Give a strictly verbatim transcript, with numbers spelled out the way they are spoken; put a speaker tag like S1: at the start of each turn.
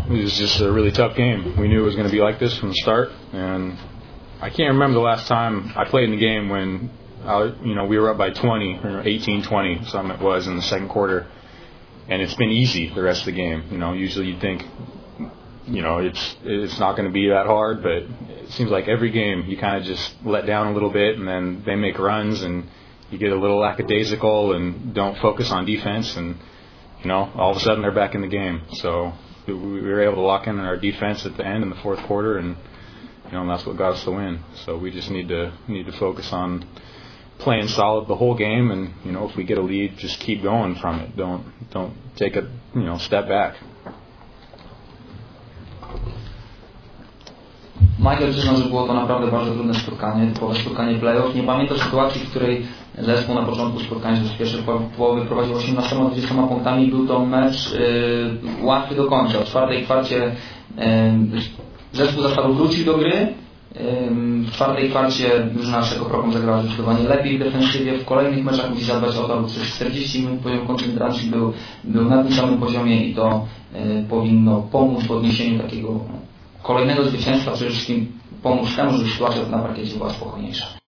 S1: it was just a really tough game. We knew it was going to be like this from the start, and I can't remember the last time I played in the game when, I, you know, we were up by twenty or eighteen twenty, something it was in the second quarter, and it's been easy the rest of the game. You know, usually you'd think, you know, it's it's not going to be that hard, but it seems like every game you kind of just let down a little bit, and then they make runs, and you get a little lackadaisical and don't focus on defense, and you know, all of a sudden they're back in the game. So we were able to lock in our defense at the end in the fourth quarter, and you know, and that's what got us the win. So we just need to need to focus on playing solid the whole game, and you know, if we get a lead, just keep going from it. Don't don't take a you know step back.
S2: Michael przyznał, że było to naprawdę bardzo trudne spotkanie, typowe spotkanie play-off. Nie pamiętam sytuacji, w której zespół na początku spotkania, że z pierwszej połowy prowadził osiemnastoma dwudziestoma punktami. Był to mecz yy, łatwy do końca. W czwartej kwarcie yy, zespół zasadów wrócił do gry. Yy, w czwartej kwarcie drużyna naszego krokom zagrała zdecydowanie lepiej w defensywie. W kolejnych meczach musi zadbać o to, aby przez czterdzieści minut poziom koncentracji był, był na tym samym poziomie i to yy, powinno pomóc w odniesieniu takiego kolejnego zwycięstwa, przede wszystkim pomóc temu, żeby sytuacja na parkiecie była spokojniejsza.